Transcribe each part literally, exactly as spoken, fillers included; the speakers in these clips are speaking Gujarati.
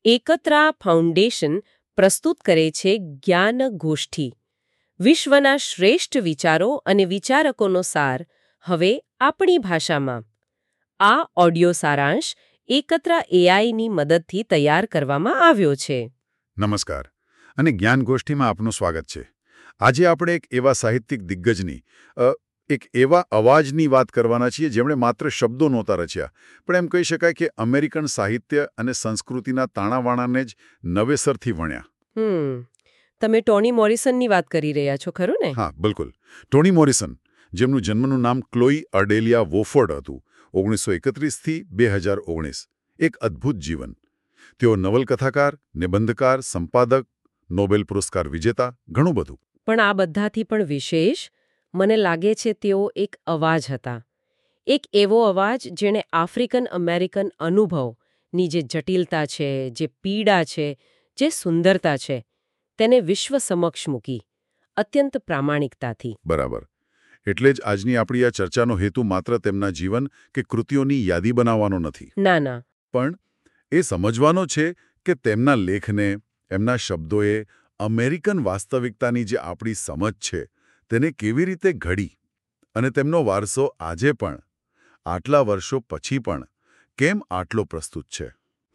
એકત્રા ફાઉન્ડેશન પ્રસ્તુત કરે છે જ્ઞાન ગોષ્ઠી, વિશ્વના શ્રેષ્ઠ વિચારો અને વિચારકોનો સાર હવે આપણી ભાષામાં. આ ઓડિયો સારાંશ એકત્રા એઆઈની મદદથી તૈયાર કરવામાં આવ્યો છે. નમસ્કાર અને જ્ઞાન ગોષ્ઠીમાં આપનું સ્વાગત છે. આજે આપણે એક એવા સાહિત્યિક દિગ્ગજની અ, એક એવા અવાજની વાત કરવાના છીએ જેમણે માત્ર શબ્દો નહોતા રચ્યા, પણ એમ કહી શકાય કે અમેરિકન સાહિત્ય અને સંસ્કૃતિના તાણાવાણાને જ નવેસરથી વણ્યા. હમ તમે ટોની મોરિસનની વાત કરી રહ્યા છો, ખરું ને? હા, બિલકુલ. ટોની મોરિસન, જેમનું જન્મનું નામ ક્લોઈ અર્ડેલિયા વોફોર્ડ હતું, ઓગણીસો એકત્રીસથી બે હજાર ઓગણીસ. એક અદ્ભુત જીવન. તેઓ નવલકથાકાર, નિબંધકાર, સંપાદક, નોબેલ પુરસ્કાર વિજેતા, ઘણું બધું. પણ આ બધાથી પણ વિશેષ મને લાગે છે તેઓ એક અવાજ હતા. એક એવો અવાજ જેણે આફ્રિકન અમેરિકન અનુભવની જે જટિલતા છે, જે પીડા છે, જે સુંદરતા છે, તેને વિશ્વ સમક્ષ મૂકી, અત્યંત પ્રામાણિકતાથી. બરાબર. એટલે જ આજની આપણી આ ચર્ચાનો હેતુ માત્ર તેમના જીવન કે કૃતિઓની યાદી બનાવવાનો નથી. ના ના પણ એ સમજવાનો છે કે તેમના લેખને, એમના શબ્દોએ અમેરિકન વાસ્તવિકતાની જે આપણી સમજ છે તેને કેવી રીતે ઘડી, અને તેમનો વારસો આજે પણ, આટલા વર્ષો પછી પણ, કેમ આટલો પ્રસ્તુત છે.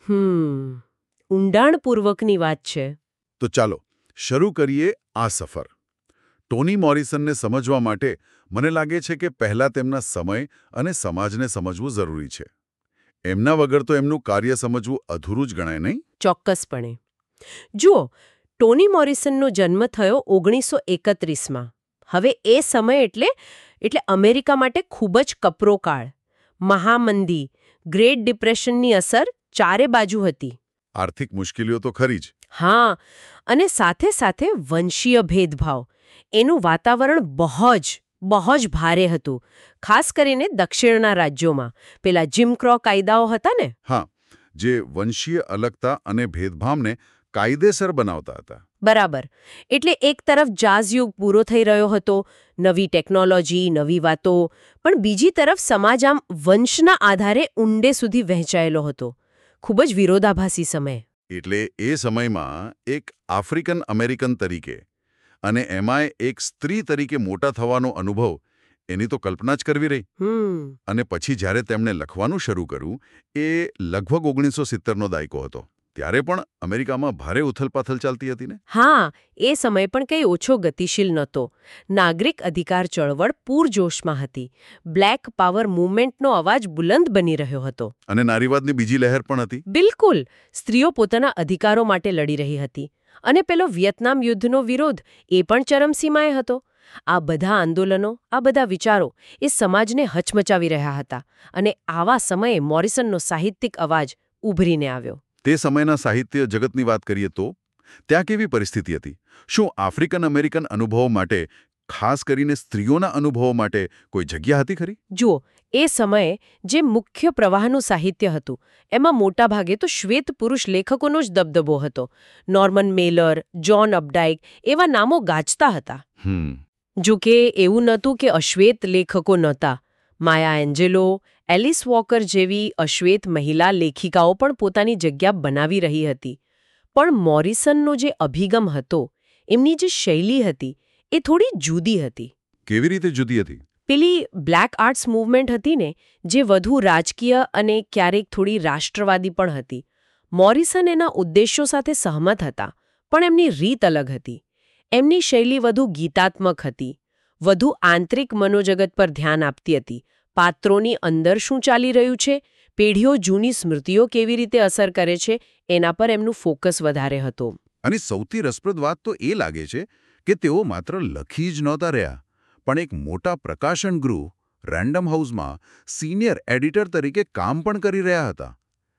હમ ઊંડાણપૂર્વકની વાત છે. તો ચાલો શરૂ કરીએ આ સફર. ટોની મોરિસનને સમજવા માટે મને લાગે છે કે પહેલાં તેમના સમય અને સમાજને સમજવું જરૂરી છે. એમના વગર તો એમનું કાર્ય સમજવું અધૂરું જ ગણાય, નહીં? ચોક્કસપણે. જુઓ, ટોની મોરિસનનો જન્મ થયો ઓગણીસો એકત્રીસમાં. હવે એ સમય એટલે એટલે અમેરિકા માટે ખૂબ જ કપરો કાળ. મહામંદી, ગ્રેટ ડિપ્રેશનની અસર ચારે બાજુ હતી. આર્થિક મુશ્કેલીઓ તો ખરી જ. હા, અને સાથે સાથે વંશીય ભેદભાવ. એનું વાતાવરણ બહુ જ બહુ જ ભારે હતું, ખાસ કરીને દક્ષિણના રાજ્યોમાં. પેલા જીમ ક્રો કાયદાઓ હતા ને. હા, જે વંશીય અલગતા અને ભેદભાવને કાયદેસર બનાવતા હતા. બરાબર. એટલે એક તરફ જાઝ યુગ પૂરો થઈ રહ્યો હતો, નવી ટેકનોલોજી, નવી વાતો, પણ બીજી તરફ સમાજ આમ વંશના આધારે ઊંડે સુધી વહેંચાયેલો હતો. ખૂબ જ વિરોધાભાસી સમય. એટલે એ સમયમાં એક આફ્રિકન અમેરિકન તરીકે અને એમાંય એક સ્ત્રી તરીકે મોટા થવાનો અનુભવ, એની તો કલ્પના જ કરવી રહી. હમ અને પછી જ્યારે તેમણે લખવાનું શરૂ કર્યું, એ લગભગ ઓગણીસો સિત્તેરનો દાયકો હતો. ત્યારે પણ અમેરિકામાં ભારે ઉથલપાથલ ચાલતી હતી ને. હા, એ સમય પણ કંઈ ઓછો ગતિશીલ નહોતો. નાગરિક અધિકાર ચળવળ પૂરજોશમાં હતી. બ્લેક પાવર મૂવમેન્ટનો અવાજ બુલંદ બની રહ્યો હતો. અને નારીવાદની બીજી લહેર પણ હતી. બિલકુલ. સ્ત્રીઓ પોતાના અધિકારો માટે લડી રહી હતી. અને પેલો વિયેતનામ યુદ્ધનો વિરોધ, એ પણ ચરમસીમાએ હતો. આ બધા આંદોલનો, આ બધા વિચારો એ સમાજને હચમચાવી રહ્યા હતા. અને આવા સમયે મોરિસનનો સાહિત્યિક અવાજ ઉભરીને આવ્યો. તે સમયના સાહિત્ય જગતની વાત કરીએ તો ત્યાં કેવી પરિસ્થિતિ હતી? શું આફ્રિકન અમેરિકન અનુભવો માટે, ખાસ કરીને સ્ત્રીઓના અનુભવો માટે કોઈ જગ્યા હતી ખરી? જુઓ, એ સમયે જે મુખ્ય પ્રવાહનું સાહિત્ય હતું, એમાં મોટાભાગે તો શ્વેત પુરુષ લેખકોનો જ દબદબો હતો. નોર્મન મેલર, જ્હોન અપડાઇક એવા નામો ગાજતા હતા. હમ જો કે એવું નહોતું કે અશ્વેત લેખકો નહોતા. માયા એન્જેલો, એલિસ વોકર જેવી અશ્વેત મહિલા લેખિકાઓ પણ પોતાની જગ્યા બનાવી રહી હતી. પણ મોરિસનનો જે અભિગમ હતો, એમની જે શૈલી હતી, એ થોડી જુદી હતી. કેવી રીતે જુદી હતી? પેલી બ્લેક આર્ટ્સ મૂવમેન્ટ હતી ને, જે વધુ રાજકીય અને ક્યારેક થોડી રાષ્ટ્રવાદી પણ હતી. મોરિસન એના ઉદ્દેશ્યો સાથે સહમત હતા, પણ એમની રીત અલગ હતી. એમની શૈલી વધુ ગીતાત્મક હતી, વધુ આંતરિક મનોજગત પર ધ્યાન આપતી હતી. પાત્રોની અંદર શું ચાલી રહ્યું છે, પેઢીઓ જૂની સ્મૃતિઓ કેવી રીતે અસર કરે છે, એના પર એમનું ફોકસ વધારે હતું. અને સૌથી રસપ્રદ વાત તો એ લાગે છે કે તેઓ માત્ર લખી જ નહોતા રહ્યા, પણ એક મોટા પ્રકાશન ગૃહ, રેન્ડમ હાઉસમાં સિનિયર એડિટર તરીકે કામ પણ કરી રહ્યા હતા.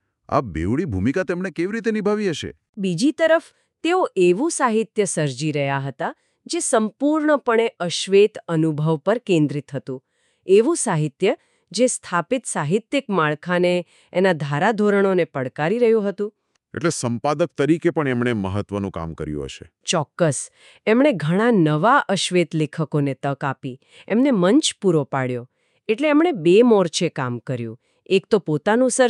આ બેવડી ભૂમિકા તેમણે કેવી રીતે નિભાવી હશે? બીજી તરફ તેઓ એવું સાહિત્ય સર્જી રહ્યા હતા જે સંપૂર્ણપણે અશ્વેત અનુભવ પર કેન્દ્રિત હતું. એવું સાહિત્ય જે સ્થાપિત સાહિત્યિક માળખાને, એના ધારાધોરણોને પડકારી રહ્યું હતું. એટલે સંપાદક તરીકે પણ એમણે મહત્વનું કામ કર્યું હશે. ચોક્કસ. એમણે ઘણા નવા અશ્વેત લેખકોને તક આપી, એમને મંચ પૂરો પાડ્યો. એટલે એમણે બે મોરચે કામ કર્યું. એક તો પોતાનું સર્જન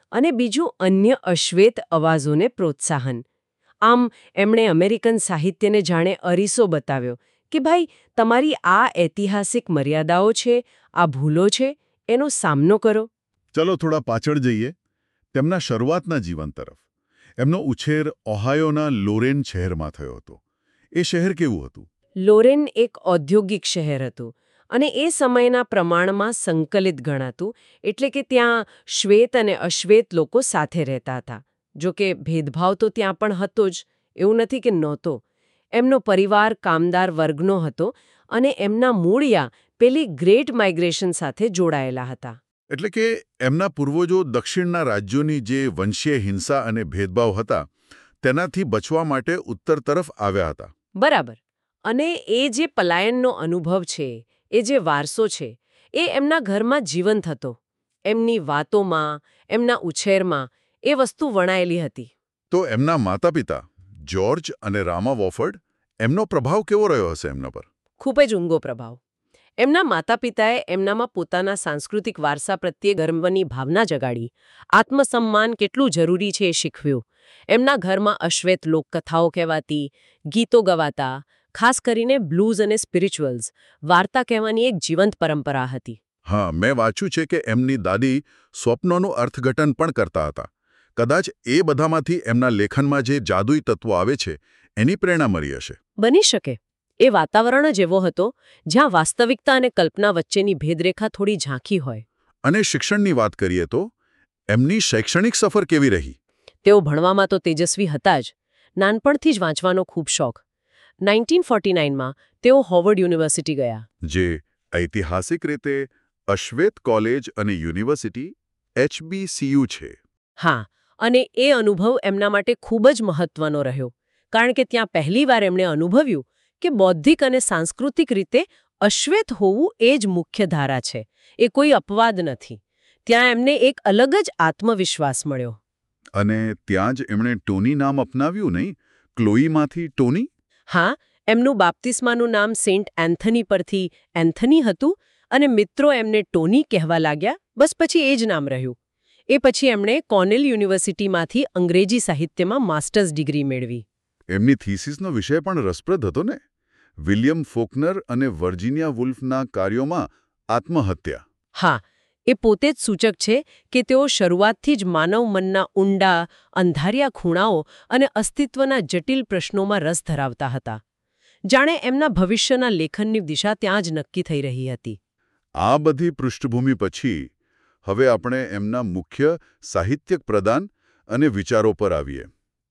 અને બીજું અન્ય અશ્વેત અવાજોને પ્રોત્સાહન. આમ એમણે અમેરિકન સાહિત્યને જાણે અરીસો બતાવ્યો કે ભાઈ તમારી આ ઐતિહાસિક મર્યાદાઓ છે, આ ભૂલો છે, એનો સામનો કરો. ચલો થોડા પાછળ જઈએ, તેમના શરૂઆતના જીવન તરફ. એમનો ઉછેર ઓહાયોના લોરેન શહેરમાં થયો હતો. એ શહેર કેવું હતું? લોરેન એક ઔદ્યોગિક શહેર હતું અને એ સમયના પ્રમાણમાં સંકલિત ગણાતું, એટલે કે ત્યાં શ્વેત અને અશ્વેત લોકો સાથે રહેતા હતા. જો કે ભેદભાવ તો ત્યાં પણ હતો જ, એવું નથી કે નહોતો. એમનો પરિવાર કામદાર વર્ગનો હતો અને એમના મૂળિયા પેલી ગ્રેટ માઇગ્રેશન સાથે જોડાયેલા હતા. એટલે કે એમના પૂર્વજો દક્ષિણના રાજ્યોની જે વંશીય હિંસા અને ભેદભાવ હતા તેનાથી બચવા માટે ઉત્તર તરફ આવ્યા હતા. બરાબર. અને એ જે પલાયનનો અનુભવ છે, એ જે વારસો છે, એ એમના ઘરમાં જીવંત હતો. એમની વાતોમાં, એમના ઉછેરમાં એ વસ્તુ વણાયેલી હતી. તો એમના માતા પિતા જ્યોર્જ અને રામા વોફર્ડ, એમનો પ્રભાવ કેવો રહ્યો હશે એમના પર? ખૂબ જ ઊંડો પ્રભાવ. એમના માતા પિતાએ એમનામાં પોતાના સાંસ્કૃતિક વારસા પ્રત્યે ગર્વની ભાવના જગાડી. આત્મસન્માન કેટલું જરૂરી છે એ શીખવ્યું. એમના ઘરમાં અશ્વેત લોકકથાઓ કહેવાતી, ગીતો ગવાતા, ખાસ કરીને બ્લૂઝ અને સ્પિરિચ્યુઅલ્સ, વાર્તા કહેવાની એક જીવંત પરંપરા હતી. હા, મેં વાંચ્યું છે કે એમની દાદી સ્વપ્નોનું અર્થઘટન પણ કરતા હતા. કદાચ એ બધામાંથી એમના લેખનમાં જે જાદુઈ તત્વો આવે છે એની પ્રેરણા મળી હશે. બની શકે. એ વાતાવરણ જ એવો હતો જ્યાં વાસ્તવિકતા અને કલ્પના વચ્ચેની ભેદરેખા થોડી ઝાંખી હોય. અને શિક્ષણની વાત કરીએ તો એમની શૈક્ષણિક સફર કેવી રહી? તેઓ ભણવામાં તો તેજસ્વી હતા જ. નાનપણથી જ વાંચવાનો ખૂબ શોખ. નાઇન્ટીન ફોર્ટી નાઇનમાં તેઓ હોવર્ડ યુનિવર્સિટી ગયા. જે ઐતિહાસિક રીતે અશ્વેત કોલેજ અને university H B C U છે. હા, અને એ અનુભવ એમના માટે ખૂબ જ મહત્વનો રહ્યો. કારણ કે ત્યાં પહેલીવાર એમણે અનુભવ્યું કે બૌદ્ધિક અને સાંસ્કૃતિક રીતે અશ્વેત હોવું એ જ મુખ્ય ધારા છે. એ કોઈ અપવાદ નથી. ત્યાં એમને એક અલગ જ આત્મવિશ્વાસ મળ્યો. અને ત્યાં જ એમણે ટોની નામ અપનાવ્યું, નહીં? ક્લોઈમાંથી ટોની? હા, એમનું બાપ્તિસ્માનું નામ સેન્ટ એન્થની પરથી એન્થની હતું અને મિત્રો એમને ટોની કહેવા લાગ્યા. બસ પછી એ જ નામ રહ્યું. એ પછી એમણે કોર્નેલ યુનિવર્સિટીમાંથી અંગ્રેજી સાહિત્યમાં માસ્ટર્સ ડિગ્રી મેળવી. એમની થીસીસનો વિષય પણ રસપ્રદ હતો ને? વિલિયમ ફોકનર અને વર્જિનિયા વુલ્ફના કાર્યોમાં આત્મહત્યા. હા, એ પોતે જ સૂચક છે કે તેઓ શરૂઆતથી જ માનવ મનના ઊંડા, અંધારિયા ખૂણાઓ અને અસ્તિત્વના જટિલ પ્રશ્નોમાં રસ ધરાવતા હતા. જાણે એમના ભવિષ્યના લેખનની દિશા ત્યાં જ નક્કી થઈ રહી હતી. આ બધી પૃષ્ઠભૂમિ પછી હવે આપણે એમના મુખ્ય સાહિત્યક પ્રદાન અને વિચારો પર આવીએ.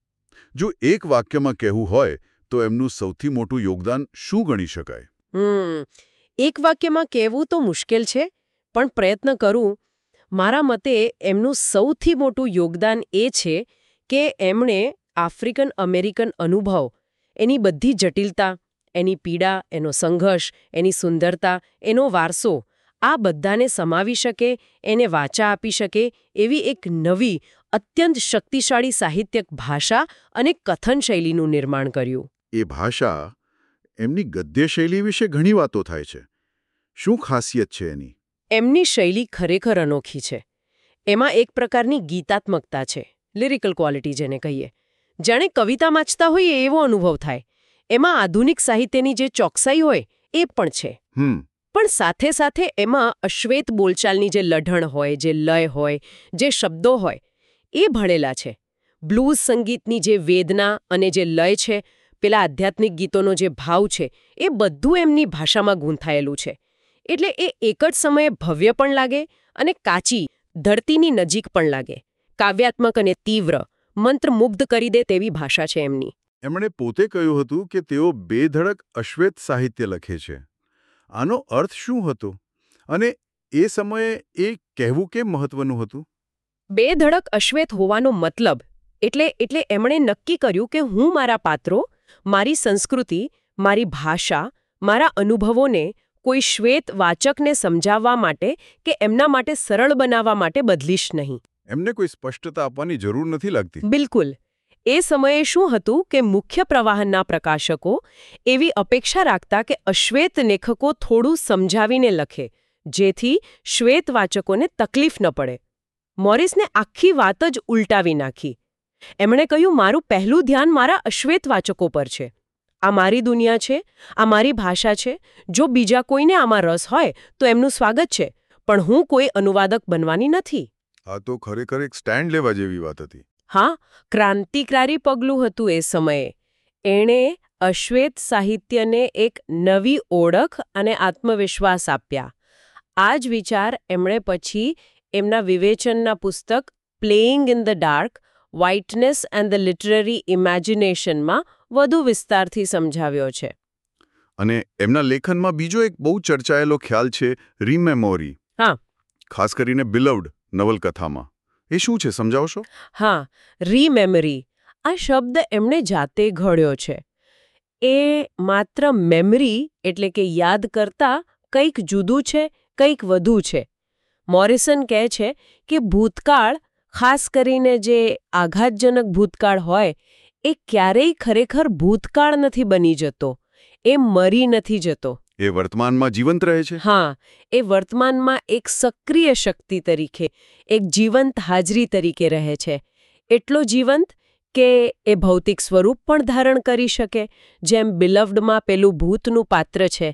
જો એક વાક્યમાં કહેવું હોય તો એમનું સૌથી મોટું યોગદાન શું ગણી શકાય? હમ એક વાક્યમાં કહેવું તો મુશ્કેલ છે, પણ પ્રયત્ન કરું. મારા મતે એમનું સૌથી મોટું યોગદાન એ છે કે એમણે આફ્રિકન અમેરિકન અનુભવ, એની બધી જટિલતા, એની પીડા, એનો સંઘર્ષ, એની સુંદરતા, એનો વારસો, આ બધાને સમાવી શકે, એને વાચા આપી શકે એવી એક નવી, અત્યંત શક્તિશાળી સાહિત્યક ભાષા અને કથન શૈલીનું નિર્માણ કર્યું. એ ભાષા, એમની ગદ્ય શૈલી વિશે ઘણી વાતો થાય છે. શું ખાસિયત છે એની? એમની શૈલી ખરેખર અનોખી છે. એમાં એક પ્રકારની ગીતાત્મકતા છે, લિરિકલ ક્વોલિટી જેને કહીએ. જાણે કવિતા વાંચતા હોઈએ એવો અનુભવ થાય. એમાં આધુનિક સાહિત્યની જે ચોકસાઈ હોય એ પણ છે. હમ પણ સાથે સાથે એમાં અશ્વેત બોલચાલની જે લઢણ હોય, જે લય હોય, જે શબ્દો હોય, એ ભળેલા છે. બ્લૂઝ સંગીતની જે વેદના અને જે લય છે, પેલા આધ્યાત્મિક ગીતોનો જે ભાવ છે, એ બધું એમની ભાષામાં ગૂંથાયેલું છે. એટલે એ એક જ સમયે ભવ્ય પણ લાગે અને કાચી, ધરતીની નજીક પણ લાગે. કાવ્યાત્મક અને તીવ્ર, મંત્રમુગ્ધ કરી દે તેવી ભાષા છે એમની. એમણે પોતે કહ્યું હતું કે તેઓ બેધડક અશ્વેત સાહિત્ય લખે છે. આનો અર્થ શું હતો? અને એ સમયે એ કહેવું કેમ મહત્વનું હતું? બેધડક અશ્વેત હોવાનો મતલબ એટલે એટલે એમણે નક્કી કર્યું કે હું મારા પાત્રો, મારી સંસ્કૃતિ, મારી ભાષા, મારા અનુભવોને કોઈ શ્વેત વાચકને સમજાવવા માટે કે એમના માટે સરળ બનાવવા માટે બદલીશ નહીં. એમને કોઈ સ્પષ્ટતા આપવાની જરૂર નથી લાગતી. બિલકુલ. એ સમયે શું હતું કે મુખ્ય પ્રવાહનના પ્રકાશકો એવી અપેક્ષા રાખતા કે અશ્વેત લેખકો થોડું સમજાવીને લખે, જેથી શ્વેત વાચકોને તકલીફ ન પડે. મોરિસને આખી વાત જ ઉલટાવી નાખી. એમણે કહ્યું, મારું પહેલું ધ્યાન મારા અશ્વેત વાચકો પર છે. આ મારી દુનિયા છે, આ મારી ભાષા છે. જો બીજા કોઈને આમાં રસ હોય તો એમનું સ્વાગત છે, પણ હું કોઈ અનુવાદક બનવાની નથી. આ તો ખરેખર એક સ્ટેન્ડ લેવા જેવી વાત હતી. હા, ક્રાંતિકારી પગલું હતું એ સમયે. એણે અશ્વેત સાહિત્યને એક નવી ઓળખ અને આત્મવિશ્વાસ આપ્યા. આ જ વિચાર એમણે પછી એમના વિવેચનના પુસ્તક playing in the dark, whiteness and the literary ઇમેજિનેશનમાં વધુ વિસ્તારથી સમજાવ્યો છે. અને એમના લેખનમાં બીજો એક બહુ ચર્ચાયેલો ખ્યાલ છે રીમેમોરી. હા. ખાસ કરીને બિલવ્ડ નવલકથામાં. એ શું છે, સમજાવશો? હા, રીમેમરી. આ શબ્દ એમણે જાતે ઘડ્યો છે. એ માત્ર મેમરી એટલે કે યાદ કરતા કંઈક જુદું છે, કંઈક વધુ છે. મોરિસન કહે છે કે ભૂતકાળ, ખાસ કરીને જે આઘાતજનક ભૂતકાળ હોય, એ ક્યારેય ખરેખર ભૂતકાળ નથી બની જતો. એ મરી નથી જતો. એ વર્તમાનમાં જીવંત રહે છે. હા, એ વર્તમાનમાં એક સક્રિય શક્તિ તરીકે, એક જીવંત હાજરી તરીકે રહે છે. એટલો જીવંત કે એ ભૌતિક સ્વરૂપ પણ ધારણ કરી શકે, જેમ બિલવ્ડમાં પેલું ભૂતનું પાત્ર છે.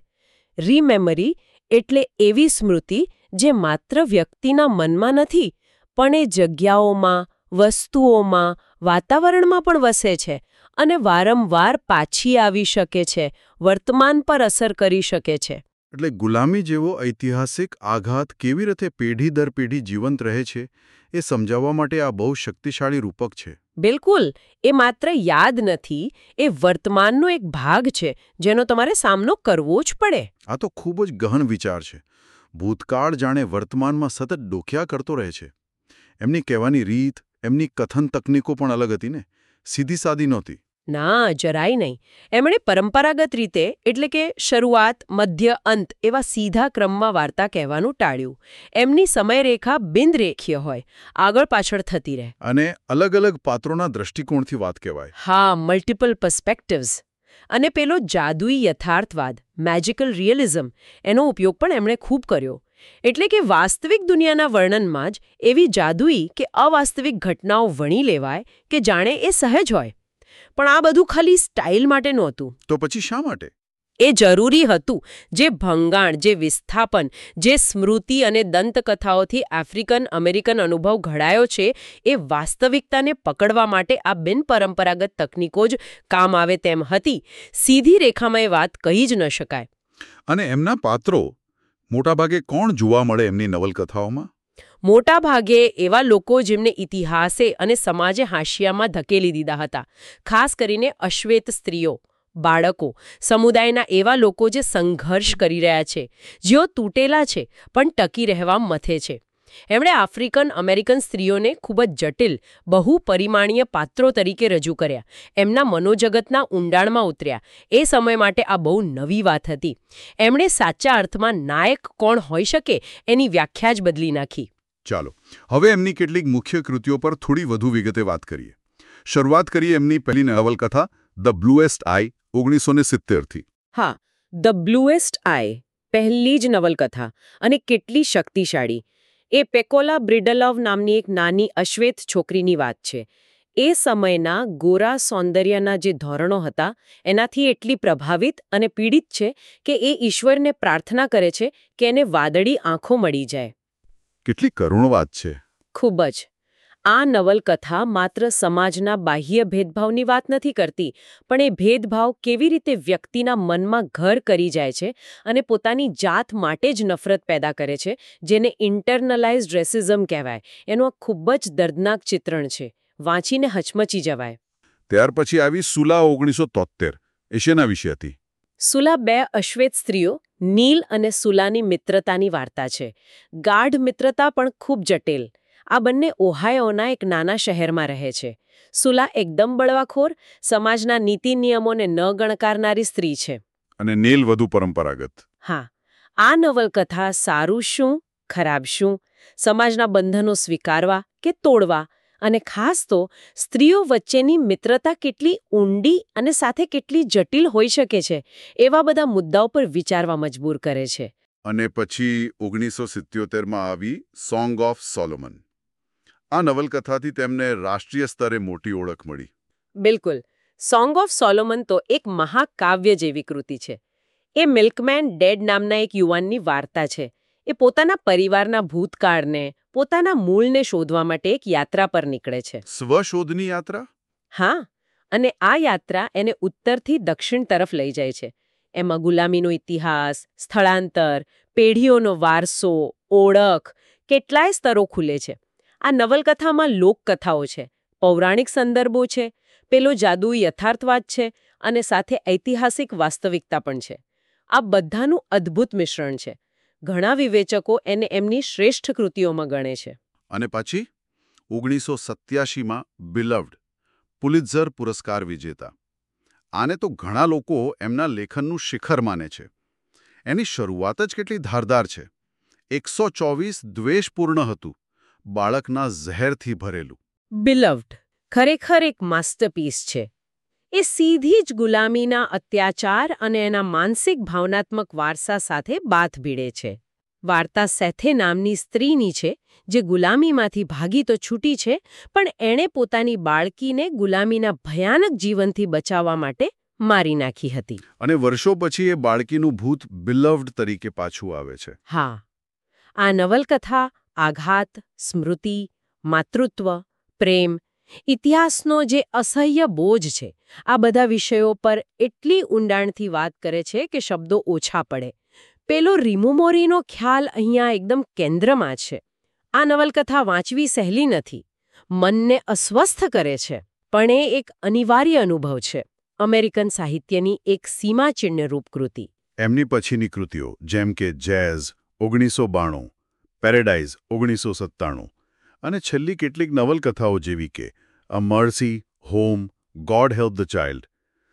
રીમેમરી એટલે એવી સ્મૃતિ જે માત્ર વ્યક્તિના મનમાં નથી, પણ એ જગ્યાઓમાં, વસ્તુઓમાં, વાતાવરણમાં પણ વસે છે અને વારંવાર પાછી આવી શકે છે, વર્તમાન પર અસર કરી શકે છે. એટલે ગુલામી જેવો ઐતિહાસિક આઘાત કેવી રીતે પેઢી દર પેઢી જીવંત રહે છે, એ સમજાવવા માટે આ બહુ શક્તિશાળી રૂપક છે. બિલકુલ. એ માત્ર યાદ નથી, એ વર્તમાનનો એક ભાગ છે જેનો તમારે સામનો કરવો જ પડે. આ તો ખૂબ જ ગહન વિચાર છે. ભૂતકાળ જાણે વર્તમાનમાં સતત ડોક્યા કરતો રહે છે. એમની કહેવાની રીત, એમની કથન તકનીકો પણ અલગ હતી ને, સીધી સાદી નહોતી. ના, જરાય નહીં. એમણે પરંપરાગત રીતે, એટલે કે શરૂઆત, મધ્ય, અંત એવા સીધા ક્રમમાં વાર્તા કહેવાનું ટાળ્યું. એમની સમયરેખા બિનરેખીય હોય, આગળ પાછળ થતી રહે. અને અલગ અલગ પાત્રોના દ્રષ્ટિકોણથી વાત કહેવાય. હા, મલ્ટિપલ પર્સ્પેક્ટિવ્સ. અને પેલો જાદુઈ યથાર્થવાદ, મેજિકલ રિયલિઝમ, એનો ઉપયોગ પણ એમણે ખૂબ કર્યો. એટલે કે વાસ્તવિક દુનિયાના વર્ણનમાં જ એવી જાદુઈ કે અવાસ્તવિક ઘટનાઓ વણી લેવાય કે જાણે એ સહજ હોય. પણ આ બધું ખાલી સ્ટાઇલ માટે નહોતું. તો પછી શા માટે? એ જરૂરી હતું. જે ભંગાણ, જે વિસ્થાપન, જે સ્મૃતિ અને દંતકથાઓથી આફ્રિકન અમેરિકન અનુભવ ઘડાયો છે, એ વાસ્તવિકતાને પકડવા માટે આ બિનપરંપરાગત તકનીકો જ કામ આવે તેમ હતી. સીધી રેખામાં એ વાત કહી જ ન શકાય. અને એમના પાત્રો મોટાભાગે કોણ જોવા મળે એમની નવલકથાઓમાં? મોટા ભાગે એવા લોકો જેમને ઇતિહાસે અને સમાજે હાંશિયામાં ધકેલી દીધા હતા. ખાસ કરીને અશ્વેત સ્ત્રીઓ, બાળકો, સમુદાયના એવા લોકો જે સંઘર્ષ કરી રહ્યા છે, જેઓ તૂટેલા છે પણ ટકી રહેવા મથે છે. એમણે આફ્રિકન અમેરિકન સ્ત્રીઓને ખૂબ જ જટિલ, બહુપરિમાણીય પાત્રો તરીકે રજૂ કર્યા. એમના મનોજગતના ઊંડાણમાં ઉતર્યા. એ સમય માટે આ બહુ નવી વાત હતી. એમણે સાચા અર્થમાં નાયક કોણ હોઈ શકે એની વ્યાખ્યા જ બદલી નાખી. ચાલો, હવે એમની કેટલીક મુખ્ય કૃતિઓ પર થોડી વધુ વિગતે વાત કરીએ. શરૂઆત કરીએ એમની પહેલી નવલકથા ધ બ્લુએસ્ટ આઈ ઓગણીસો ને સિત્તેરથી. હા, ધ બ્લુએસ્ટ આઈ, પહેલી જ નવલકથા, અને કેટલી શક્તિશાળી. એ પેકોલા બ્રિડલવ નામની એક નાની અશ્વેત છોકરીની વાત છે. એ સમયના ગોરા સૌંદર્યના જે ધોરણો હતા, એનાથી એટલી પ્રભાવિત અને પીડિત છે કે એ ઈશ્વરને પ્રાર્થના કરે છે કે એને વાદળી આંખો મળી જાય. કેટલી કરુણ વાત છે. ખૂબ જ. આ નવલકથા માત્ર સમાજના બાહ્ય ભેદભાવની વાત નથી કરતી, પણ એ ભેદભાવ કેવી રીતે વ્યક્તિના મનમાં ઘર કરી જાય છે અને પોતાની જાત માટે જ નફરત પેદા કરે છે, જેને ઇન્ટરનલાઇઝ્ડ રેસિઝમ કહેવાય. એનું આ ખૂબ જ દર્દનાક ચિત્રણ છે. વાંચીને હચમચી જવાય. ત્યાર પછી આવી સુલા ઓગણીસો તોતેર. એ શેના વિશે હતી? સુલા બે અશ્વેત સ્ત્રીઓ, નીલ અને સુલાની મિત્રતાની વાર્તા છે. ગાઢ મિત્રતા પણ ખૂબ જટિલ. આ બંને ઓહાયોના એક નાના શહેરમાં રહે છે. સુલા એકદમ બળવાખોર, સમાજના નીતિ નિયમોને ન ગણકારનારી સ્ત્રી છે. અને નીલ વધુ પરંપરાગત. હા, આ નવલકથા સારું શું, ખરાબ શું, સમાજના બંધનો સ્વીકારવા કે તોડવા, અને ખાસ તો સ્ત્રીઓ વચ્ચેની મિત્રતા કેટલી ઊંડી અને સાથે કેટલી જટિલ હોઈ શકે છે, એવા બધા મુદ્દાઓ પર વિચારવા મજબૂર કરે છે. અને પછી ઓગણીસો સિત્યોતેરમાં આવી સોંગ ઓફ સોલોમન. આ નવલકથાથી તેમને રાષ્ટ્રીય સ્તરે મોટી ઓળખ મળી. બિલકુલ. સોંગ ઓફ સોલોમન તો એક મહાકાવ્ય જેવી કૃતિ છે. એ મિલ્કમેન ડેડ નામના એક યુવાનની વાર્તા છે. એ પોતાના પરિવારના ભૂતકાળને, પોતાના મૂળને શોધવા માટે એક યાત્રા પર નીકળે છે. સ્વશોધની યાત્રા? હા, અને આ યાત્રા એને ઉત્તરથી દક્ષિણ તરફ લઈ જાય છે. એમાં ગુલામીનો ઇતિહાસ, સ્થળાંતર, પેઢીઓનો વારસો, ઓળખ, કેટલાય સ્તરો ખુલે છે. આ નવલકથામાં લોકકથાઓ છે, પૌરાણિક સંદર્ભો છે, પેલો જાદુઈ યથાર્થવાદ છે અને સાથે ઐતિહાસિક વાસ્તવિકતા પણ છે. આ બધાનું અદ્ભુત મિશ્રણ છે. ઘણા વિવેચકો એને એમની શ્રેષ્ઠ કૃતિઓમાં ગણે છે. અને પછી ઓગણીસો સત્યાસીમાં બિલવ્ડ, પુલિત્ઝર પુરસ્કાર વિજેતા. આને તો ઘણા લોકો એમના લેખનનું શિખર માને છે. એની શરૂઆત જ કેટલી ધારદાર છે. એકસો ચોવીસ દ્વેષપૂર્ણ હતું, બાળકના ઝહેરથી ભરેલું. બિલવ્ડ ખરેખર એક માસ્ટરપીસ છે. એ સીધી જ ગુલામીના અત્યાચાર અને એના માનસિક ભાવનાત્મક વારસા સાથે બાથ ભીડે છે. વાર્તા સેથે નામની સ્ત્રીની છે, જે ગુલામીમાંથી ભાગી તો છૂટી છે, પણ એણે પોતાની બાળકીને ગુલામીના ભયાનક જીવનથી બચાવવા માટે મારી નાખી હતી. અને વર્ષો પછી એ બાળકીનું ભૂત બિલવ્ડ તરીકે પાછું આવે છે. હા, આ નવલકથા આઘાત, સ્મૃતિ, માતૃત્વ, પ્રેમ, ઇતિહાસનો જે અસહ્ય બોજ છે, આ બધા વિષયો પર એટલી ઊંડાણથી વાત કરે છે કે શબ્દો ઓછા પડે. પેલો રીમુમોરીનો ખ્યાલ અહીંયા એકદમ કેન્દ્રમાં છે. આ નવલકથા વાંચવી સહેલી નથી. મનને અસ્વસ્થ કરે છે, પણ એ એક અનિવાર્ય અનુભવ છે. અમેરિકન સાહિત્યની એક સીમાચિહ્નરૂપ કૃતિ. એમની પછીની કૃતિઓ જેમ કે જેઝ ઓગણીસો બાણું, પેરેડાઇઝ ઓગણીસો સત્તાણું અને છેલ્લી કેટલીક નવલકથાઓ જેવી કે a mercy, home, God help the child,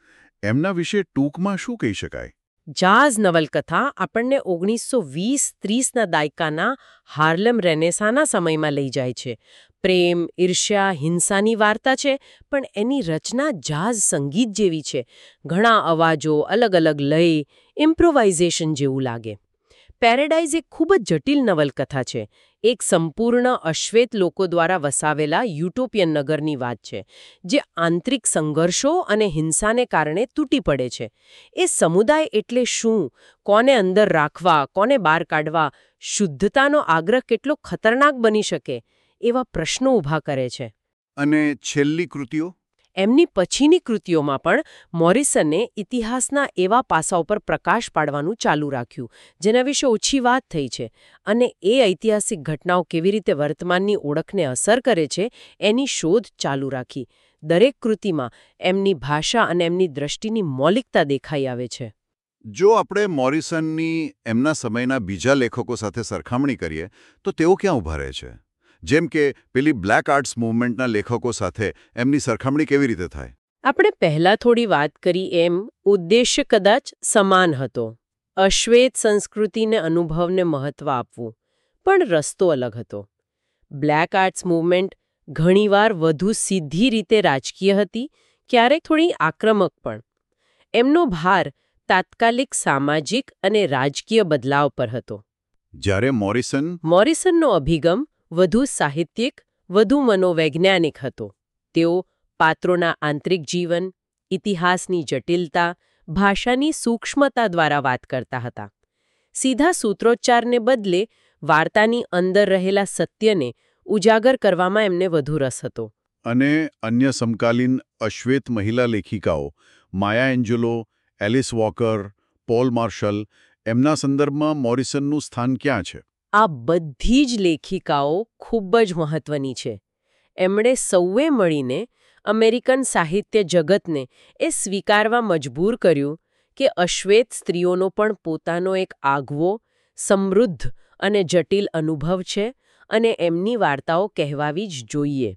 એમના વિશે ટૂંકમાં શું કહી શકાય? જાઝ નવલકથા આપણને ઓગણીસો વીસ ત્રીસના દાયકાના હાર્લેમ રેનેસાના સમયમાં લઈ જાય છે. પ્રેમ, ઈર્ષ્યા, હિંસાની વાર્તા છે, પણ એની રચના જાઝ સંગીત જેવી છે. ઘણા અવાજો, અલગ અલગ લય, ઇમ્પ્રોવાઇઝેશન જેવું લાગે. પેરેડાઇઝ એક ખૂબ જ જટિલ નવલકથા છે. એક સંપૂર્ણ અશ્વેત લોકો દ્વારા વસાવેલા યુટોપિયન નગરની વાત છે, જે આંતરિક સંઘર્ષો અને હિંસાને કારણે તૂટી પડે છે. એ સમુદાય એટલે શું, કોને અંદર રાખવા, કોને બહાર કાઢવા, શુદ્ધતાનો આગ્રહ કેટલો ખતરનાક બની શકે, એવા પ્રશ્નો ઊભા કરે છે. અને છેલ્લી કૃતિઓ? એમની પછીની કૃતિઓમાં પણ મોરિસને ઇતિહાસના એવા પાસાઓ પર પ્રકાશ પાડવાનું ચાલુ રાખ્યું, જેના વિશે ઓછી વાત થઈ છે. અને એ ઐતિહાસિક ઘટનાઓ કેવી રીતે વર્તમાનની ઓળખને અસર કરે છે, એની શોધ ચાલુ રાખી. દરેક કૃતિમાં એમની ભાષા અને એમની દ્રષ્ટિની મૌલિકતા દેખાઈ આવે છે. જો આપણે મોરિસનની એમના સમયના બીજા લેખકો સાથે સરખામણી કરીએ તો તેઓ ક્યાં ઊભા રહે છે? જેમ કે પેલી બ્લેક આર્ટ્સ મૂવમેન્ટના લેખકો સાથે એમની સરખામણી કેવી રીતે થાય? આપણે પહેલા થોડી વાત કરી એમ ઉદ્દેશ્ય કદાચ સમાન હતો, અશ્વેત સંસ્કૃતિને અનુભવને મહત્વ આપવું, પણ રસ્તો અલગ હતો. બ્લેક આર્ટ્સ મૂવમેન્ટ ઘણીવાર વધુ સીધી રીતે રાજકીય હતી, ક્યારેક થોડી આક્રમક પણ. એમનો ભાર તાત્કાલિક સામાજિક અને રાજકીય બદલાવ પર હતો. જ્યારે મોરિસન મોરિસનનો અભિગમ વધુ સાહિત્યિક, વધુ મનોવૈજ્ઞાનિક હતો. તેઓ પાત્રોના આંતરિક જીવન, ઇતિહાસની જટિલતા, ભાષાની સૂક્ષ્મતા દ્વારા વાત કરતા હતા. સીધા સૂત્રોચ્ચારને બદલે વાર્તાની અંદર રહેલા સત્યને ઉજાગર કરવામાં એમને વધુ રસ હતો. અને અન્ય સમકાલીન અશ્વેત મહિલા લેખિકાઓ Maya Angelou, Alice Walker, Paule Marshall, એમના સંદર્ભમાં મોરિસનનું સ્થાન ક્યાં છે? આ બધી જ લેખિકાઓ ખૂબ જ મહત્વની છે. એમણે સૌએ મળીને અમેરિકન સાહિત્ય જગતને એ સ્વીકારવા મજબૂર કર્યું કે અશ્વેત સ્ત્રીઓનો પણ પોતાનો એક આગવો, સમૃદ્ધ અને જટિલ અનુભવ છે અને એમની વાર્તાઓ કહેવાવી જ જોઈએ.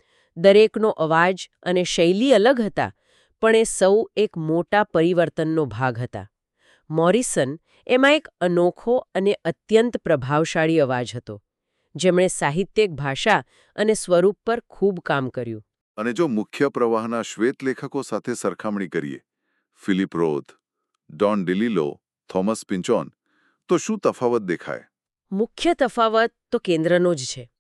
દરેકનો અવાજ અને શૈલી અલગ હતા, પણ એ સૌ એક મોટા પરિવર્તનનો ભાગ હતા. મોરિસન એમાં એક અનોખો અને અત્યંત પ્રભાવશાળી અવાજ હતો, જેમણે સાહિત્યિક ભાષા અને સ્વરૂપ પર ખૂબ કામ કર્યું. અને જો મુખ્ય પ્રવાહના શ્વેત લેખકો સાથે સરખામણી કરીએ, Philip Roth, Don DeLillo, Thomas Pynchon, તો શું તફાવત દેખાય? મુખ્ય તફાવત તો કેન્દ્રનો જ છે.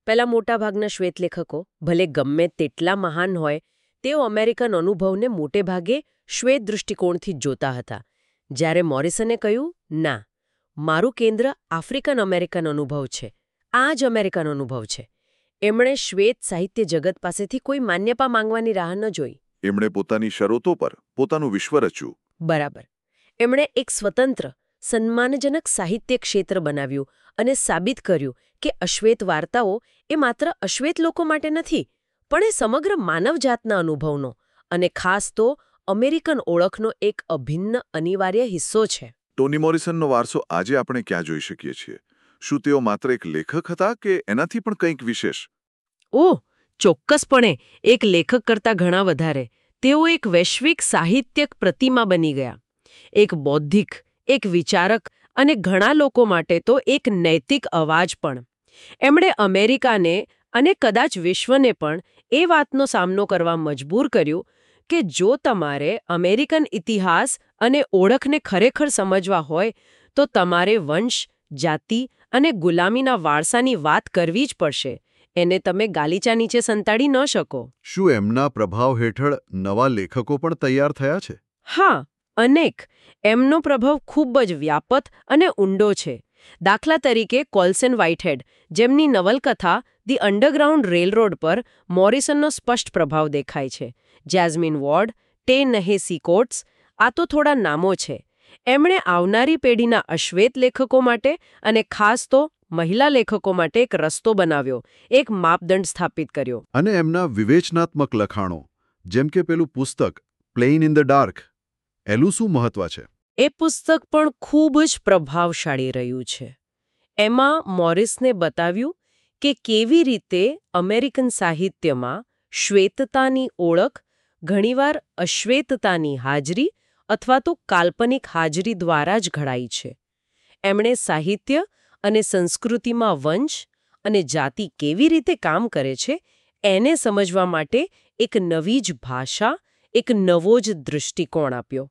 પહેલા મોટાભાગના શ્વેત લેખકો ભલે ગમે તેટલા મહાન હોય તેઓ અમેરિકન અનુભવને મોટે ભાગે શ્વેત દૃષ્ટિકોણથી જ જોતા હતા. જ્યારે મોરિસને કહ્યું, ના, મારું કેન્દ્ર આફ્રિકન અમેરિકન અનુભવ છે, આ જ અમેરિકન અનુભવ છે. એમણે શ્વેત સાહિત્ય જગત પાસેથી કોઈ માન્યતા માંગવાની રાહ ન જોઈ. એમણે પોતાની શરતો પર પોતાનું વિશ્વ રચ્યું. બરાબર. એમણે એક સ્વતંત્ર, સન્માનજનક સાહિત્ય ક્ષેત્ર બનાવ્યું અને સાબિત કર્યું કે અશ્વેત વાર્તાઓ એ માત્ર અશ્વેત લોકો માટે નથી, પણ એ સમગ્ર માનવજાતના અનુભવનો અને ખાસ તો અમેરિકન ઓળખનો એક અભિન્ન અનિવાર્ય હિસ્સો છે. ટોની મોરિસનનો વારસો આજે આપણે ક્યાં જોઈ શકીએ છીએ? શું તેઓ માત્ર એક લેખક હતા કે એનાથી પણ કંઈક વિશેષ? ઓહ, ચોક્કસપણે એક લેખક કરતાં ઘણા વધારે. તેઓ એક વૈશ્વિક સાહિત્યક પ્રતિમા બની ગયા. એક બૌદ્ધિક, એક વિચારક અને ઘણા લોકો માટે તો એક નૈતિક અવાજ પણ. એમણે અમેરિકાને અને કદાચ વિશ્વને પણ એ વાતનો સામનો કરવા મજબૂર કર્યું કે જો તમારે અમેરિકન ઇતિહાસ અને ઓળખને ખરેખર સમજવા હોય તો તમારે વંશ, જાતિ અને ગુલામીના વારસાની વાત કરવી જ પડશે. એને તમે ગાલીચા નીચે સંતાડી ન શકો. શું એમના પ્રભાવ હેઠળ નવા લેખકો પણ તૈયાર થયા છે? હા, અનેક. એમનો પ્રભાવ ખૂબ જ વ્યાપક અને ઊંડો છે. દાખલા તરીકે કોલ્સન વ્હાઇટહેડ, જેમની નવલકથા ધી અન્ડરગ્રાઉન્ડ રેલરોડ પર મોરિસનનો સ્પષ્ટ પ્રભાવ દેખાય છે. જેસ્મીન વોર્ડ, ટે નહેસી કોટ્સ, આ તો થોડા નામો છે. એમણે આવનારી પેઢીના અશ્વેત લેખકો માટે અને ખાસ તો મહિલા લેખકો માટે એક રસ્તો બનાવ્યો, એક માપદંડ સ્થાપિત કર્યો. અને એમના વિવેચનાત્મક લખાણો, જેમ કે પેલું પુસ્તક પ્લેઇન ઇન ધ ડાર્ક, એનું શું મહત્વ છે? એ પુસ્તક પણ ખૂબ જ પ્રભાવશાળી રહ્યું છે. એમાં મોરિસને બતાવ્યું કે કેવી રીતે અમેરિકન સાહિત્યમાં શ્વેતતાની ઓળખ ઘણીવાર અશ્વેતતાની હાજરી અથવા તો કાલ્પનિક હાજરી દ્વારા જ ઘડાઈ છે. એમણે સાહિત્ય અને સંસ્કૃતિમાં વંશ અને જાતિ કેવી રીતે કામ કરે છે એને સમજવા માટે એક નવી જ ભાષા, એક નવો જ દૃષ્ટિકોણ આપ્યો.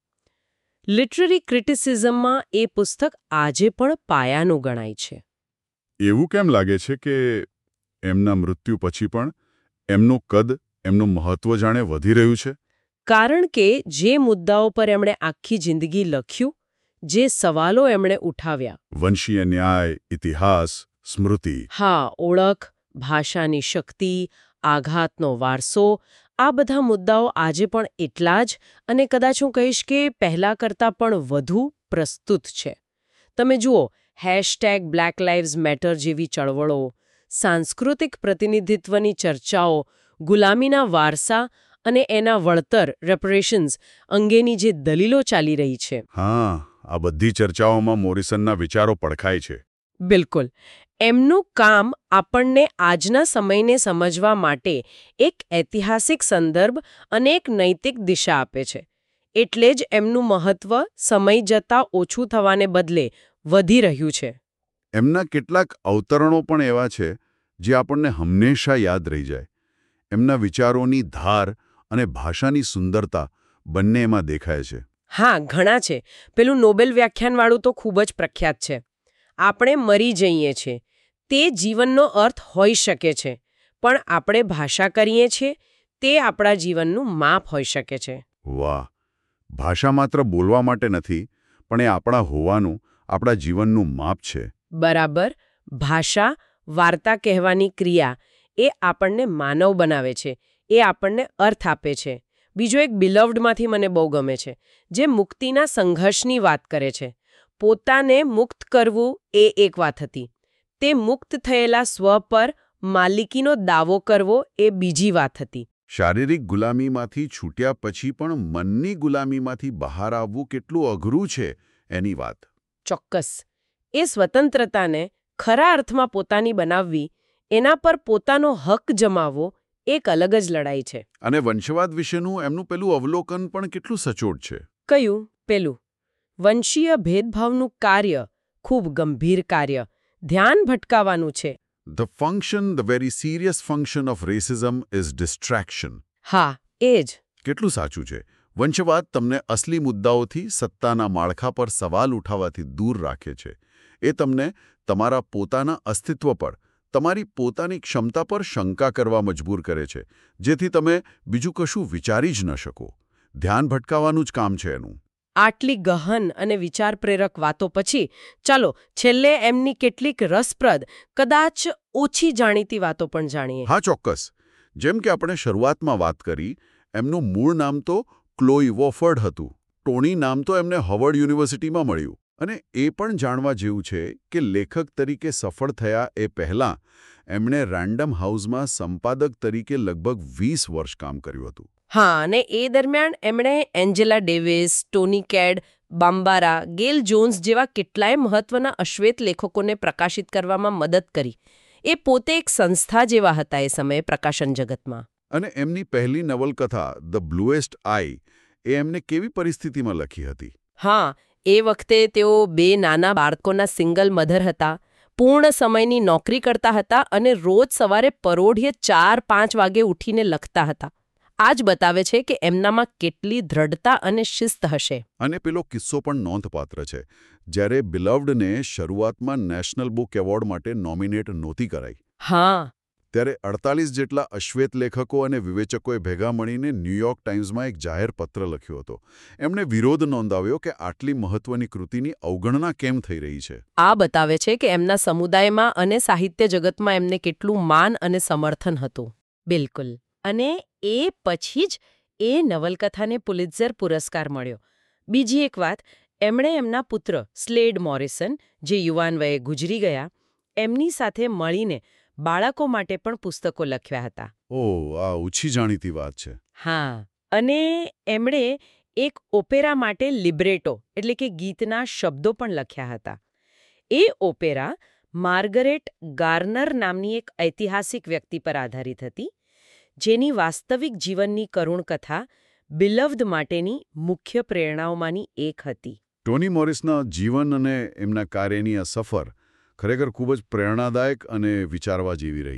લિટરરી ક્રિટિસિઝમમાં એ પુસ્તક આજે પણ પાયાનું ગણાય છે. એવું કેમ લાગે છે કે એમના મૃત્યુ પછી પણ એમનું કદ, એમનું મહત્વ જાણે વધી રહ્યું છે? કારણ કે જે મુદ્દાઓ પર એમણે આખી જિંદગી લખ્યું, જે સવાલો એમણે ઉઠાવ્યા, વંશીય ન્યાય, ઇતિહાસ, સ્મૃતિ, હા, ઓળખ, ભાષાની શક્તિ, આઘાતનો વારસો, આ બધા મુદ્દાઓ આજે પણ એટલા જ અને કદાચ હું કહીશ કે પહેલા કરતાં પણ વધુ પ્રસ્તુત છે. તમે જુઓ, હેશટેગ બ્લેક લાઇવ્સ મેટર જેવી ચળવળો, સાંસ્કૃતિક પ્રતિનિધિત્વની ચર્ચાઓ, ગુલામીના વારસા અને એના વળતર રેપરેશન્સ અંગેની જે દલીલો ચાલી રહી છે. હા, આ બધી ચર્ચાઓમાં મોરિસનના વિચારો પડખાય છે. બિલકુલ. એમનું કામ આપણને આજના સમયને સમજવા માટે એક ઐતિહાસિક સંદર્ભ અને એક નૈતિક દિશા આપે છે. એટલે જ એમનું મહત્વ સમય જતાં ઓછું થવાને બદલે વધી રહ્યું છે. એમના કેટલાક અવતરણો પણ એવા છે જે આપણને હંમેશા યાદ રહી જાય. એમના વિચારોની ધાર અને ભાષાની સુંદરતા બંને એમાં દેખાય છે. હા, ઘણા છે. પેલું નોબેલ વ્યાખ્યાનવાળું તો ખૂબ જ પ્રખ્યાત છે. આપણે મરી જઈએ છીએ, તે જીવનનો અર્થ હોઈ શકે છે, પણ આપણે ભાષા કરીએ છીએ, તે આપણા જીવનનું માપ હોઈ શકે છે. વાહ! ભાષા માત્ર બોલવા માટે નથી, પણ એ આપણા હોવાનું, આપણા જીવનનું માપ છે. બરાબર. ભાષા, વાર્તા કહેવાની ક્રિયા, એ આપણને માનવ બનાવે છે, એ આપણને અર્થ આપે છે. બીજો એક બિલવડમાંથી મને બહુ ગમે છે, જે મુક્તિના સંઘર્ષની વાત કરે છે. પોતાને મુક્ત કરવું એ એક વાત હતી, તે મુક્ત થયેલા સ્વ પર માલિકીનો દાવો કરવો એ બીજી વાત હતી. શારીરિક ગુલામીમાંથી છૂટ્યા પછી પણ મનની ગુલામીમાંથી બહાર આવવું કેટલું અઘરું છે એની વાત. ચોક્કસ. એ સ્વતંત્રતાને ખરા અર્થમાં પોતાની બનાવવી, એના પર પોતાનો હક જમાવવો, એક અલગ જ લડાઈ છે. અને વંશવાદ વિશેનું એમનું પેલું અવલોકન પણ કેટલું સચોટ છે. કયું? પેલું વંશીય ભેદભાવનું કાર્ય ખૂબ ગંભીર કાર્ય, ધ્યાન ભટકાવવાનું છે. The function, the very serious function of racism is distraction. હા, એ જ. કેટલું સાચું છે. વંશવાદ તમને અસલી મુદ્દાઓથી, સત્તાના માળખા પર સવાલ ઉઠાવવાથી દૂર રાખે છે. એ તમને તમારા પોતાના અસ્તિત્વ પર, તમારી પોતાની ક્ષમતા પર શંકા કરવા મજબૂર કરે છે, જેથી તમે બીજું કશું વિચારી જ ન શકો. ધ્યાન ભટકાવવાનું જ કામ છે એનું. આટલી ગહન અને વિચાર પ્રેરક વાતો પછી ચાલો છેલ્લે એમની કેટલીક રસપ્રદ, કદાચ ઓછી જાણીતી વાતો પણ જાણીએ. હા, ચોક્કસ. જેમ કે આપણે શરૂઆતમાં વાત કરી, એમનું મૂળ નામ તો ક્લોઈ વોફર્ડ હતું. ટોની નામ તો એમને હોવર્ડ યુનિવર્સિટીમાં મળ્યું. અને એ પણ જાણવા જેવું છે કે લેખક તરીકે સફળ થયા એ પહેલાં એમણે રેન્ડમ હાઉસમાં સંપાદક તરીકે લગભગ વીસ વર્ષ કામ કર્યું હતું. હા, અને એ દરમિયાન એમણે Angela Davis, Toni Cade, Bambara, Gayl Jones જેવા કેટલાય મહત્વના અશ્વેત લેખકોને પ્રકાશિત કરવામાં મદદ કરી. એ પોતે એક સંસ્થા જેવા હતા એ સમયે પ્રકાશન જગતમાં. અને એમની પહેલી નવલકથા ધ બ્લુએસ્ટ આઈ એ એમને કેવી પરિસ્થિતિમાં લખી હતી? હા, એ વખતે તેઓ બે નાના બાળકોના સિંગલ મધર હતા, પૂર્ણ સમયની નોકરી કરતા હતા અને રોજ સવારે પરોઢિયે ચાર પાંચ વાગે ઉઠીને લખતા હતા. આ જ બતાવે છે કે એમનામાં કેટલી દ્રઢતા અને શિસ્ત હશે. અને પેલો કિસ્સો પણ નોંધપાત્ર છે. જ્યારે બિલવ્ડને શરૂઆતમાં નેશનલ બુક એવોર્ડ માટે નોમિનેટ નહોતી કરાઈ. હા, ત્યારે અડતાલીસ જેટલા અશ્વેત લેખકો અને વિવેચકોએ ભેગા મળીને ન્યૂયોર્ક ટાઈમ્સમાં એક જાહેર પત્ર લખ્યો હતો. એમણે વિરોધ નોંધાવ્યો કે આટલી મહત્વની કૃતિની અવગણના કેમ થઈ રહી છે. આ બતાવે છે કે એમના સમુદાયમાં અને સાહિત્ય જગતમાં એમને કેટલું માન અને સમર્થન હતું. બિલકુલ. અને એ પછી જ એ નવલકથાને પુલિત્ઝર પુરસ્કાર મળ્યો. બીજી એક વાત, એમણે એમના પુત્ર સ્લેડ મોરિસન, જે યુવાન વયે ગુજરી ગયા, એમની સાથે મળીને બાળકો માટે પણ પુસ્તકો લખ્યા હતા. ઓહ, આ ઓછી જાણીતી વાત છે. હા, અને એમણે એક ઓપેરા માટે લિબ્રેટો એટલે કે ગીતના શબ્દો પણ લખ્યા હતા. એ ઓપેરા માર્ગરેટ ગાર્નર નામની એક ઐતિહાસિક વ્યક્તિ પર આધારિત હતી, જેની વાસ્તવિક જીવનની કરુણ કથા બિલવ્ડ માટેની મુખ્ય પ્રેરણાઓમાંની એક હતી. ટોની મોરિસના જીવન અને એમના કાર્યની આ સફર ખરેખર ખૂબ જ પ્રેરણાદાયક અને વિચારવા જેવી રહી.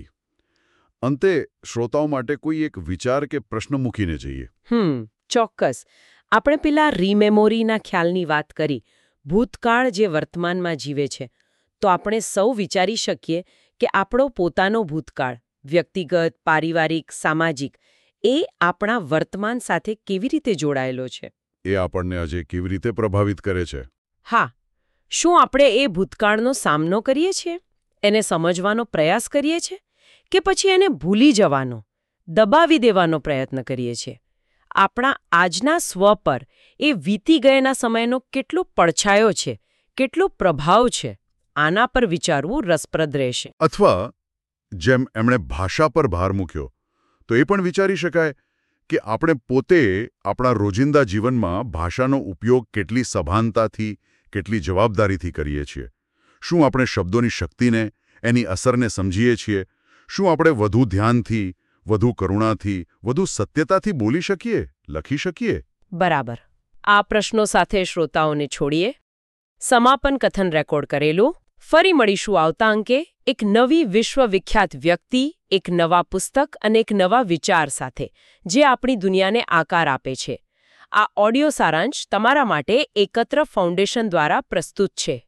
અંતે શ્રોતાઓ માટે કોઈ એક વિચાર કે પ્રશ્ન મૂકીને જઈએ. હમ ચોક્કસ. આપણે પેલા રીમેમોરીના ખ્યાલની વાત કરી, ભૂતકાળ જે વર્તમાનમાં જીવે છે, તો આપણે સૌ વિચારી શકીએ કે આપણો પોતાનો ભૂતકાળ, વ્યક્તિગત, પારિવારિક, સામાજિક, એ આપણા વર્તમાન સાથે કેવી રીતે જોડાયેલો છે. એ આપણને આજે કેવી રીતે પ્રભાવિત કરે છે? હા, શું આપણે એ ભૂતકાળનો સામનો કરીએ છીએ, એને સમજવાનો પ્રયાસ કરીએ છીએ, કે પછી એને ભૂલી જવાનો, દબાવી દેવાનો પ્રયત્ન કરીએ છીએ? આપણા આજના સ્વ પર એ વીતી ગયેલા સમયનો કેટલો પડછાયો છે, કેટલો પ્રભાવ છે, આના પર વિચારવું રસપ્રદ રહેશે. અથવા જેમ એમણે ભાષા પર ભાર મૂક્યો, તો એ પણ વિચારી શકાય કે આપણે પોતે આપણા રોજિંદા જીવનમાં ભાષાનો ઉપયોગ કેટલી સભાનતાથી, કેટલી જવાબદારીથી કરીએ છીએ. શું આપણે શબ્દોની શક્તિને, એની અસરને સમજીએ છીએ? શું આપણે વધુ ધ્યાનથી, વધુ કરુણાથી, વધુ સત્યતાથી બોલી શકીએ, લખી શકીએ? બરાબર. આ પ્રશ્નો સાથે શ્રોતાઓને છોડીએ. સમાપન કથન રેકોર્ડ કરેલું. ફરી મળીશું આવતા અંકે એક નવી વિશ્વવિખ્યાત વ્યક્તિ, એક નવા પુસ્તક અને એક નવા વિચાર સાથે, જે આપણી દુનિયાને આકાર આપે છે. આ ઓડિયો સારાંશ તમારા માટે એકત્ર ફાઉન્ડેશન દ્વારા પ્રસ્તુત છે.